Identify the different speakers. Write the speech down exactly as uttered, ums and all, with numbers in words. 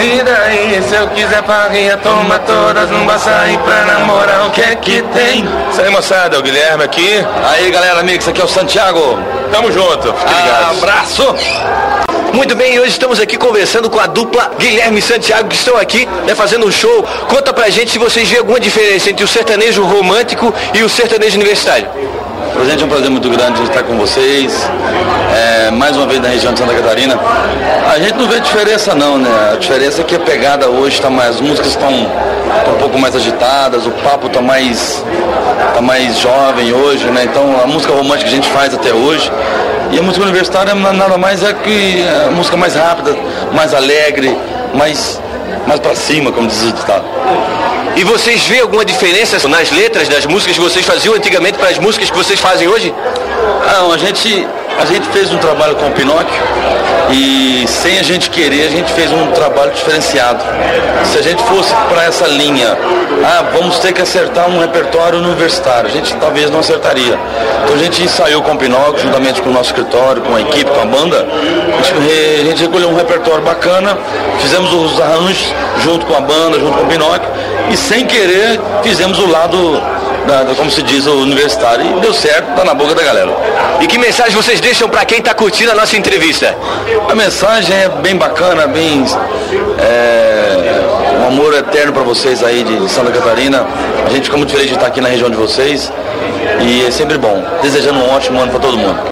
Speaker 1: vida aí, se eu quiser farrinha, toma todas, não vai sair pra namorar, o que é que tem? Isso aí, moçada, é o Guilherme aqui.
Speaker 2: Aí, galera, amigos, aqui é o Santiago.
Speaker 1: Tamo junto, fique ligado.
Speaker 2: Abraço! Muito bem, hoje estamos aqui conversando com a dupla Guilherme e Santiago, que estão aqui, né, fazendo um show. Conta pra gente se vocês veem alguma diferença entre o sertanejo romântico e o sertanejo universitário.
Speaker 3: Pra gente é um prazer muito grande estar com vocês, é, mais uma vez na região de Santa Catarina. A gente não vê diferença não, né? A diferença é que a pegada hoje está mais, as músicas estão um pouco mais agitadas, o papo está mais, tá mais jovem hoje, né? Então a música romântica que a gente faz até hoje, e a música universitária nada mais é que a música mais rápida, mais alegre, mais, mais pra cima, como diz o ditado.
Speaker 2: E vocês veem alguma diferença nas letras das músicas que vocês faziam antigamente para as músicas que vocês fazem hoje?
Speaker 3: Não, a gente, a gente fez um trabalho com o Pinóquio e sem a gente querer a gente fez um trabalho diferenciado. Se a gente fosse para essa linha, ah, vamos ter que acertar um repertório universitário, a gente talvez não acertaria. Então a gente ensaiou com o Pinóquio, juntamente com o nosso escritório, com a equipe, com a banda, a gente, a gente recolheu um repertório bacana, fizemos os arranjos junto com a banda, junto com o Pinóquio, e sem querer fizemos o lado, da, como se diz, o universitário, e deu certo, tá na boca da galera.
Speaker 2: E que mensagem vocês deixam para quem está curtindo a nossa entrevista?
Speaker 3: A mensagem é bem bacana, bem é, um amor eterno para vocês aí de Santa Catarina. A gente fica muito feliz de estar aqui na região de vocês e é sempre bom. Desejando um ótimo ano para todo mundo.